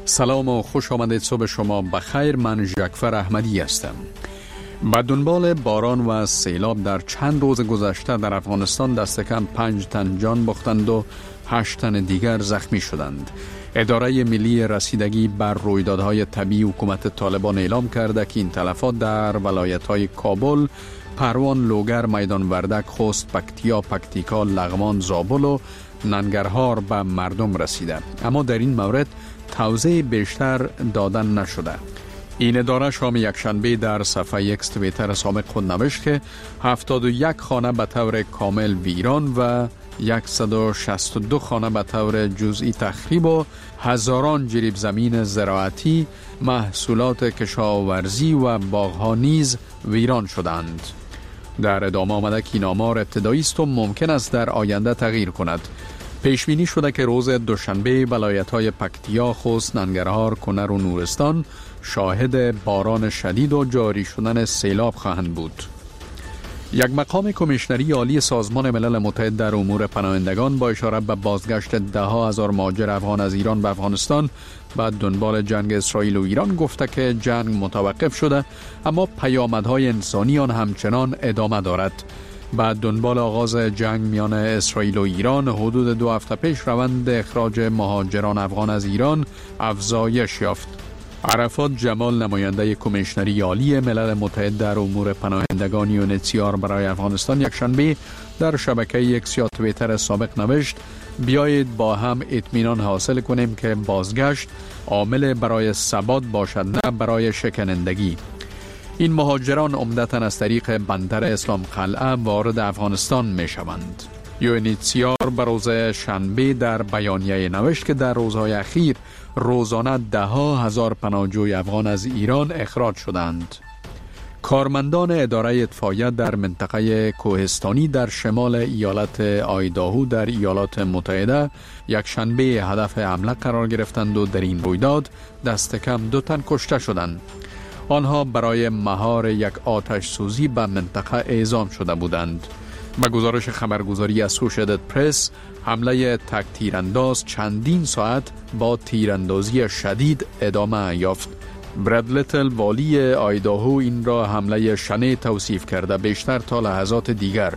سلام و خوش آمدید. صبح شما بخیر. من ژکفر احمدی هستم. با دنبال باران و سیلاب در چند روز گذشته در افغانستان دست کم 5 تن جان باختند و 8 تن دیگر زخمی شدند. اداره ملی رسیدگی بر رویدادهای طبیعی حکومت طالبان اعلام کرده که این تلفات در ولایت‌های کابل، پروان، لوگر، میدان وردک، خوست، پکتیا، پکتیکا، لغمان، زابل و ننگرهار به مردم رسیده، اما در این مورد توضیح بیشتر دادن نشده. این اداره شام یکشنبه در صفحه X توییتر سابق خود نوشت که 71 خانه به طور کامل ویران و 162 خانه به طور جزئی تخریب و هزاران جریب زمین زراعتی، محصولات کشاورزی و باغ‌ها نیز ویران شدند. در ادامه آمده که این آمار ابتدایی است و ممکن است در آینده تغییر کند. پیش بینی شده که روز دوشنبه ولایت‌های پکتیا، خوست، ننگرهار، کنر و نورستان شاهد باران شدید و جاری شدن سیلاب خواهند بود. یک مقام کمیشنری عالی سازمان ملل متحد در امور پناهندگان با اشاره به بازگشت ده ها هزار مهاجر افغان از ایران به افغانستان بعد دنبال جنگ اسرائیل و ایران گفته که جنگ متوقف شده، اما پیامدهای انسانی آن همچنان ادامه دارد. بعد دنبال آغاز جنگ میان اسرائیل و ایران، حدود 2 هفته پیش روند اخراج مهاجران افغان از ایران افزایش یافت. عرفات جمال، نماینده کمیشنری عالی ملل متحد در امور پناهندگان یونیسیار برای افغانستان، یکشنبه در شبکه اکس یا توییتر سابق نوشت: بیایید با هم اطمینان حاصل کنیم که بازگشت عامل برای ثبات باشد، نه برای شکنندگی. این مهاجران عمدتاً از طریق بندر اسلام قلعه وارد افغانستان می شوند. یونیسیار به روز شنبه در بیانیه نوشت که در روزهای اخیر روزانه 10,000 پناهجوی افغان از ایران اخراج شدند. کارمندان اداره اطفائیه در منطقه کوهستانی در شمال ایالت آیداهو در ایالات متحده یکشنبه هدف حمله قرار گرفتند و در این رویداد دست کم 2 تن کشته شدند. آنها برای مهار یک آتش سوزی به منطقه اعزام شده بودند. به گزارش خبرگزاری اسوشییتد پرس، حمله تک تیرانداز چندین ساعت با تیراندازی شدید ادامه یافت. براد لیتل، والی آیداهو، این را حمله شنیع توصیف کرده، بیشتر تا لحظات دیگر.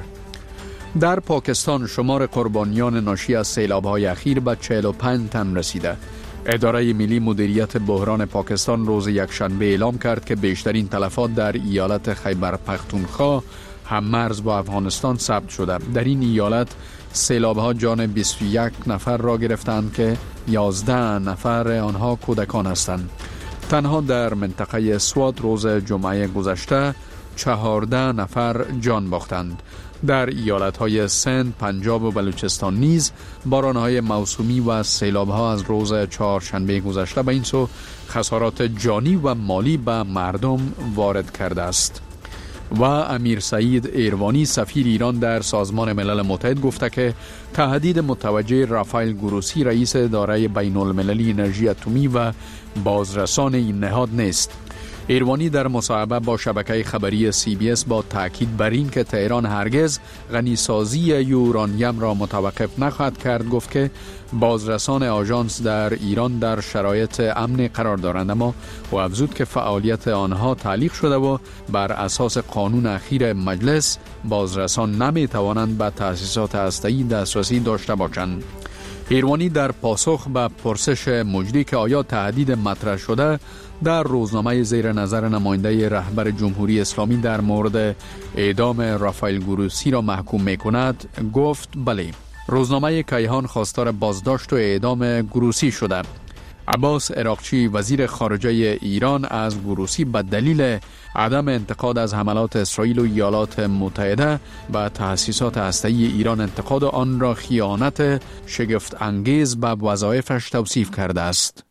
در پاکستان شمار قربانیان ناشی از سیلاب‌های اخیر به 45 تن رسیده. اداره ملی مدیریت بحران پاکستان روز یکشنبه اعلام کرد که بیشترین تلفات در ایالت خیبر پختونخوا هم مرز با افغانستان ثبت شده. در این ایالت سیلاب‌ها جان 21 نفر را گرفتند که 11 نفر آنها کودکان هستند. تنها در منطقه سوات روز جمعه گذشته 14 نفر جان باختند. در ایالت‌های سند، پنجاب و بلوچستان نیز باران‌های موسومی و سیلاب‌ها از روز چهارشنبه گذشته به این سو خسارات جانی و مالی به مردم وارد کرده است. و امیر سعید ایروانی، سفیر ایران در سازمان ملل متحد، گفته که تهدید متوجه رافائل گروسی، رئیس اداره بین المللی انرژی اتمی و بازرسان این نهاد نیست. ایروانی در مصاحبه با شبکه خبری CBS با تاکید بر این که تهران هرگز غنیسازی یورانیم را متوقف نخواهد کرد گفت که بازرسان آژانس در ایران در شرایط امن قرار دارند، اما او افزود که فعالیت آنها تعلیق شده و بر اساس قانون اخیر مجلس بازرسان نمی توانند به تأسیسات هسته‌ای دسترسی داشته باشند. ایروانی در پاسخ به پرسش مجری که آیا تهدید مطرح شده در روزنامه زیر نظر نماینده رهبر جمهوری اسلامی در مورد اعدام رافائل گروسی را محکوم می کند، گفت بله. روزنامه کیهان خواستار بازداشت و اعدام گروسی شده. عباس عراقچی، وزیر خارجه ایران، از گروسی به دلیل عدم انتقاد از حملات اسرائیل و ایالات متحده به تأسیسات هسته‌ای ایران انتقاد آن را خیانت شگفت انگیز به وظایفش توصیف کرده است.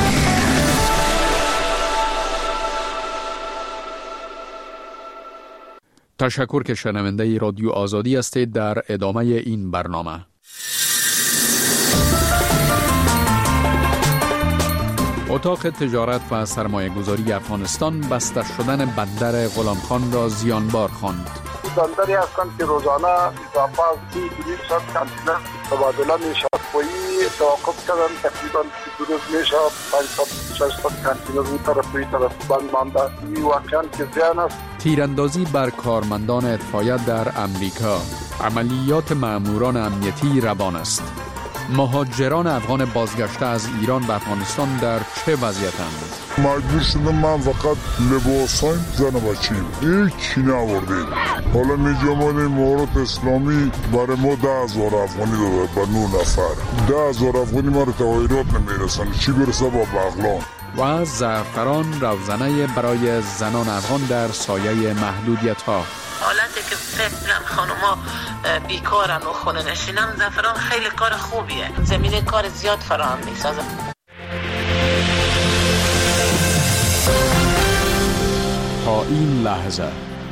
تشکر که شنونده رادیو آزادی هستید. در ادامه این برنامه اتاق تجارت و سرمایه گذاری افغانستان بسته شدن بندر غلامخان را زیانبار خواند. بندری هستند که روزانه اضافه از 200 کانتینر تبادله می شود و این توقف کردن. تقریبا 2 روز میشه 500-600 کانتینر اون طرف این طرف بند مانده. این واقعا که زیان است. تیراندازی بر کارمندان اطفایی در امریکا. عملیات ماموران امنیتی روان است. مهاجران افغان بازگشته از ایران به افغانستان در چه وضعیتند؟ مجبور شدم من فقط لباسای زن و بچه‌ام هیچی نآوردیم. حالا میجامد امارات اسلامی برای ما 10,000 افغانی داده به 9 نفر. 10,000 افغانی ما رو تغییرات نمیرسن، چی برسه با بغلان. و زعفران روزنه برای زنان افغان در سایه محدودیت ها. حالتی که فکرم خانوما بیکارن و خونه نشینن، زعفران خیلی کار خوبیه، زمینه کار زیاد فراهم میسازه. تا این لحظه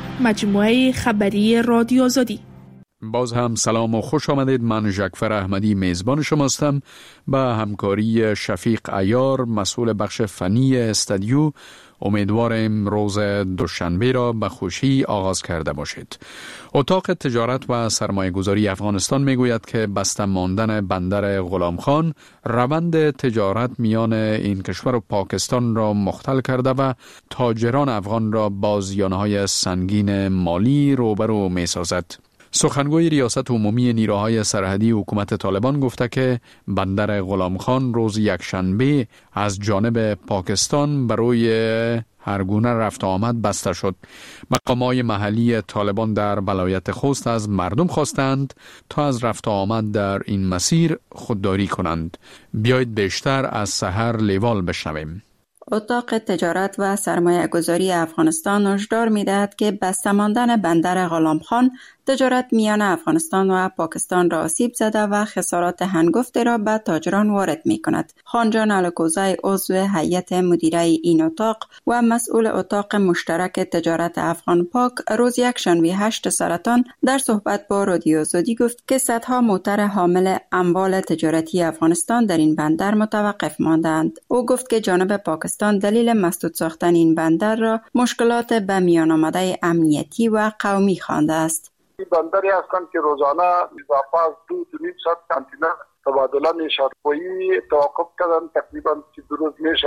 مجموعه خبری رادیو آزادی. باز هم سلام و خوش آمدید. من جعفر احمدی میزبان شماستم. با همکاری شفیق عیار مسئول بخش فنی استودیو امیدوارم روز دوشنبه را به خوشی آغاز کرده باشید. اتاق تجارت و سرمایه گذاری افغانستان میگوید که بسته ماندن بندر غلام خان روند تجارت میان این کشور و پاکستان را مختل کرده و تاجران افغان را با زیانهای سنگین مالی روبرو می سازد. سخنگوی ریاست عمومی نیروهای سرحدی حکومت طالبان گفته که بندر غلام خان روز یکشنبه از جانب پاکستان برای هر گونه رفت آمد بسته شد. مقامات محلی طالبان در ولایت خوست از مردم خواستند تا از رفت آمد در این مسیر خودداری کنند. بیایید بیشتر از سحر لیوال بشنویم. اتاق تجارت و سرمایه گذاری افغانستان هشدار می‌دهد که بسته ماندن بندر غلام خان تجارت میان افغانستان و پاکستان را آسیب زده و خسارات هنگفتی را به تاجران وارد می‌کند. خانجان الکوزی عضو هیئت مدیره این اتاق و مسئول اتاق مشترک تجارت افغان پاک روز یکشنبه 8 سرطان در صحبت با رادیو آزادی گفت که صدها موتر حامل اموال تجارتی افغانستان در این بندر متوقف ماندند. او گفت که جانب پاکستان دلیل مسدود ساختن این بندر را مشکلات به میان آمده امنیتی و قومی خوانده است. این بندری هستند که روزانه اضافه از 2,500 کانتینر تبادله میشد. و این توقف کردن. تقریبا 2 روز میشه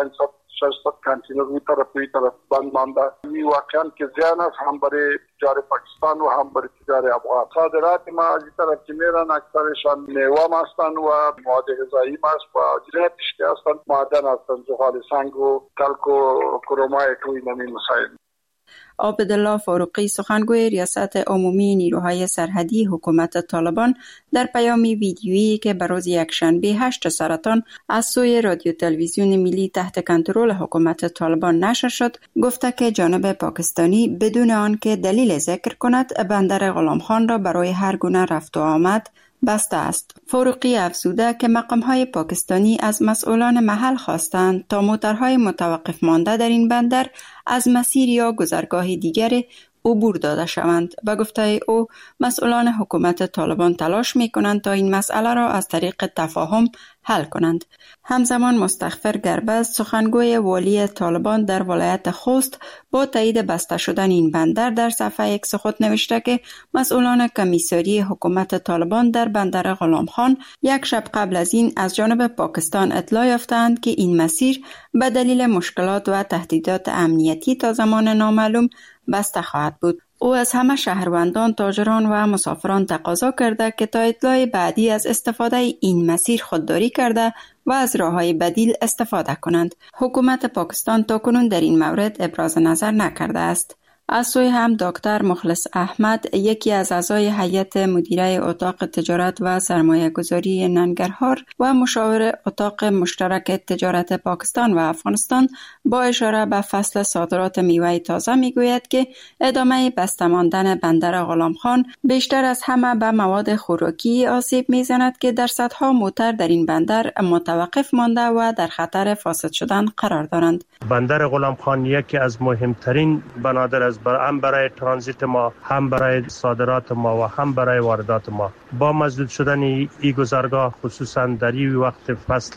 500-600 کانتینر این طرف بند مانده. این واقعا که زیان است، هم برای تجار پاکستان و هم برای تجار افغان. صادرات ما از این طرف که میرن اکثرشان میوه هستند و مواد غذایی است و جنسش هستند، معدن هستند، زغال سنگ و تلک و کرومای که این مسائل. عابدالله فاروقی سخنگوی ریاست عمومی نیروهای سرحدی حکومت طالبان در پیامی ویدیویی که به روز یکشنبه 8 سرطان از سوی رادیو تلویزیون ملی تحت کنترل حکومت طالبان نشر شد گفته که جانب پاکستانی بدون آنکه دلیل ذکر کند بندر غلام خان را برای هر گونه رفت و آمد بسته است. فاروقی افزوده که مقام‌های پاکستانی از مسئولان محل خواستند تا موترهای متوقف مانده در این بندر از مسیر یا گذرگاه دیگر عبور داده شوند. به گفته او مسئولان حکومت طالبان تلاش می‌کنند تا این مسئله را از طریق تفاهم حل کنند. همزمان مستغفر گربز سخنگوی والی طالبان در ولایت خوست با تایید بسته شدن این بندر در صفحه اکس خود نوشته که مسئولان کمیساری حکومت طالبان در بندر غلام خان یک شب قبل از این از جانب پاکستان اطلاع یافتند که این مسیر به دلیل مشکلات و تهدیدات امنیتی تا زمان نامعلوم بسته خواهد بود. او از همه شهروندان، تاجران و مسافران تقاضا کرده که تا اطلاع بعدی از استفاده این مسیر خودداری کرده و از راه‌های بدیل استفاده کنند. حکومت پاکستان تاکنون در این مورد ابراز نظر نکرده است. از سوی هم دکتر مخلص احمد یکی از اعضای هیئت مدیره اتاق تجارت و سرمایه گذاری ننگرهار و مشاور اتاق مشترک تجارت پاکستان و افغانستان با اشاره به فصل صادرات میوه تازه میگوید که ادامه بسته ماندن بندر غلام خان بیشتر از همه به مواد خوراکی آسیب میزند که در صدها موتر در این بندر متوقف مانده و در خطر فاسد شدن قرار دارند. بندر غلام خان یکی از مهمترین بنادر است، هم برای ترانزیت ما، هم برای صادرات ما و هم برای واردات ما. با مسدود شدن این گذرگاه خصوصا در این وقت فصل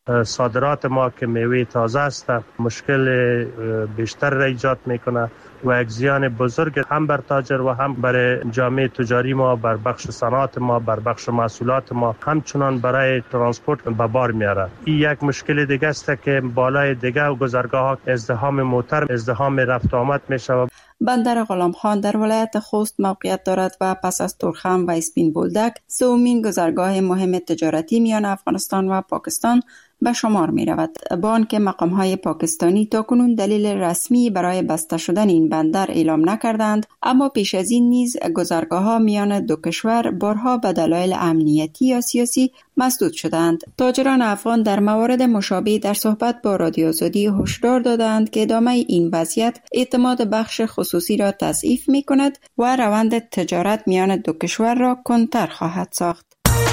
صادرات ما که میوه تازه است مشکل بیشتر را ایجاد میکنه و یک زیان بزرگ هم بر تاجر و هم بر جامعه تجاری ما، بر بخش صنعت ما، بر بخش محصولات ما، همچنان برای ترانسپورت به بار میاره. این یک مشکل دیگه است که بالای دیگه گذرگاه ها ازدحام موتر، ازدحام رفت آمد میشه. بندر غلام خان در ولایت خوست موقعیت دارد و پس از تورخم و اسپین بولدک سومین گذرگاه مهم تجارتی میان افغانستان و پاکستان به شمار می رود. با آنکه مقام های پاکستانی تاکنون دلیل رسمی برای بسته شدن این بندر اعلام نکردند، اما پیش از این نیز گذرگاه ها میان دو کشور بارها به دلایل امنیتی یا سیاسی مسدود شدند. تاجران افغان در موارد مشابه در صحبت با رادیو آزادی هشدار دادند که ادامه این وضعیت اعتماد بخش خصوصی را تضعیف می کند و روند تجارت میان دو کشور را کندتر خواهد ساخت.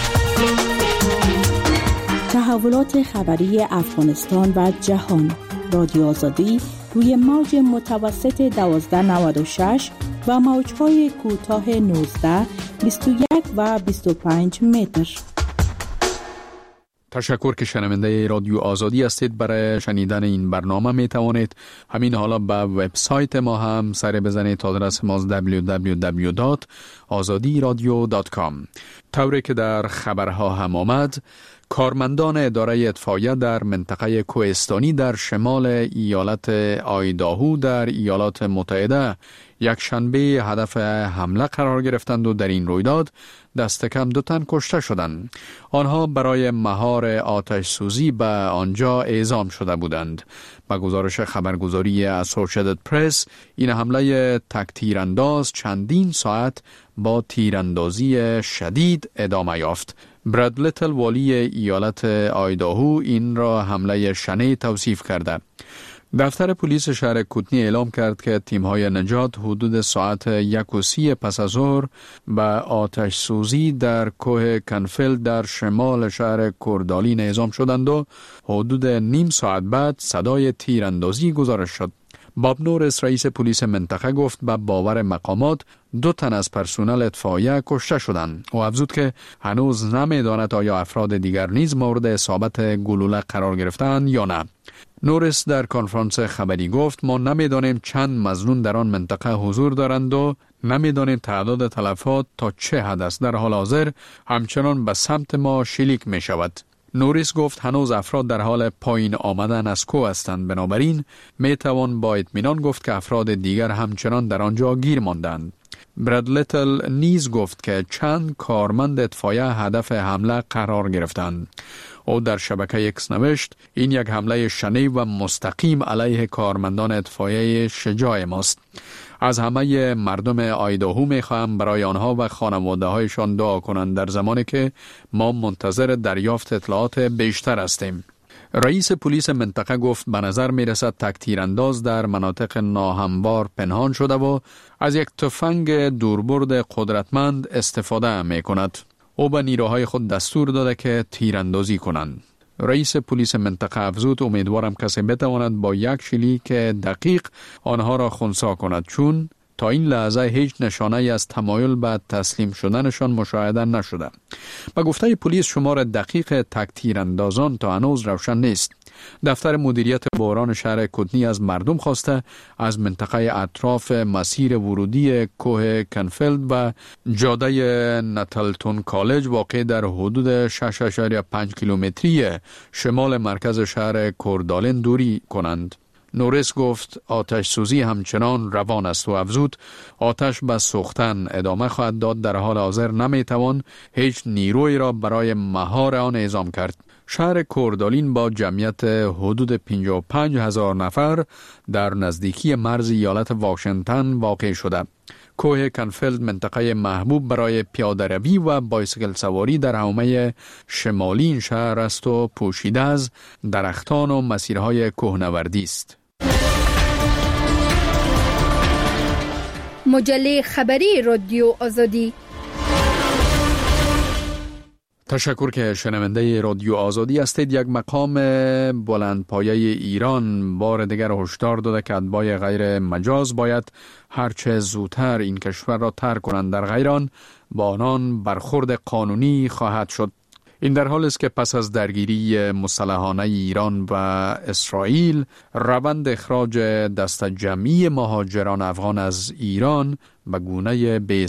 تحولات خبری افغانستان و جهان. رادیو آزادی روی موج متوسط 1296 و موج‌های کوتاه 19، 21 و 25 متر. تشکر که شنونده رادیو آزادی هستید. برای شنیدن این برنامه می توانید همین حالا به وبسایت ما هم سر بزنید. آدرس ما www.azadiradio.com. طوری که در خبرها هم آمد، کارمندان اداره اطفائیه در منطقه کوهستانی در شمال ایالت آیداهو در ایالات متحده یک شنبه هدف حمله قرار گرفتند و در این رویداد دست کم 2 تن کشته شدند. آنها برای مهار آتش سوزی به آنجا اعزام شده بودند. با گزارش خبرگزاری اسوسییتد پرس، این حمله تک تیرانداز چندین ساعت با تیراندازی شدید ادامه یافت. براد لیتل والی ایالت آیداهو این را حمله شنی توصیف کرده. دفتر پلیس شهر کوتنی اعلام کرد که تیم‌های نجات حدود ساعت 1:30 پس از ظهر به آتش سوزی در کوه کنفیلد در شمال شهر کوردالین اعزام شدند و حدود نیم ساعت بعد صدای تیراندازی گزارش شد. باب نورس رئیس پلیس منطقه گفت به باور مقامات 2 تن از پرسنل اطفائیه کشته شدند و افزود که هنوز نمی‌داند آیا افراد دیگر نیز مورد اصابت گلوله قرار گرفتند یا نه. نورس در کنفرانس خبری گفت ما نمی‌دانیم چند مظنون در آن منطقه حضور دارند و نمی‌دانیم تعداد تلفات تا چه حد است. در حال حاضر همچنان به سمت ما شلیک می‌شود. نوریس گفت هنوز افراد در حال پایین آمدن از کوه هستند، بنابراین میتوان با اطمینان گفت که افراد دیگر همچنان در آنجا گیر ماندند. براد لیتل نیز گفت که چند کارمند اطفائیه هدف حمله قرار گرفتند. او در شبکه اکس نوشت این یک حمله شنی و مستقیم علیه کارمندان اطفائیه شجاع ماست. از همه مردم آیداهو میخواهم برای آنها و خانواده هایشان دعا کنند در زمانی که ما منتظر دریافت اطلاعات بیشتر هستیم. رئیس پلیس منطقه گفت به نظر میرسد تک تیرانداز در مناطق ناهموار پنهان شده و از یک تفنگ دوربرد قدرتمند استفاده میکند. او به نیروهای خود دستور داده که تیراندازی کنند. رئیس پلیس منطقه افزود امیدوارم کسی بتواند با یک شلیک دقیق آنها را خنثی کند، چون تا این لحظه هیچ نشانه از تمایل به تسلیم شدنشان مشاهده نشده. به گفته پلیس شمار دقیق تک تیراندازان تا هنوز روشن نیست. دفتر مدیریت بحران شهر کوتنی از مردم خواسته از منطقه اطراف مسیر ورودی کوه کنفیلد و جاده نتلتون کالج واقع در حدود 6.5 کیلومتری شمال مرکز شهر کوردالین دوری کنند. نورس گفت آتش سوزی همچنان روان است و افزود آتش به سوختن ادامه خواهد داد. در حال حاضر نمیتوان هیچ نیروی را برای مهار آن اعزام کرد. شهر کوردالین با جمعیت حدود 55,000 نفر در نزدیکی مرز ایالت واشنگتن واقع شده. کوه کنفیلد منطقه محبوب برای پیاده روی و بایسکل سواری در حومه شمالی این شهر است و پوشیده از درختان و مسیرهای کوهنوردی است. مجله خبری رادیو آزادی. تشکر که شنونده رادیو آزادی هستید. یک مقام بلندپایه ایران بار دیگر هشدار داده که اتباع غیر مجاز باید هرچه زودتر این کشور را ترک کنند، در غیر آن با آنان برخورد قانونی خواهد شد. این در حالی است که پس از درگیری مسلحانه ایران و اسرائیل، روند اخراج دست جمعی مهاجران افغان از ایران به گونه بی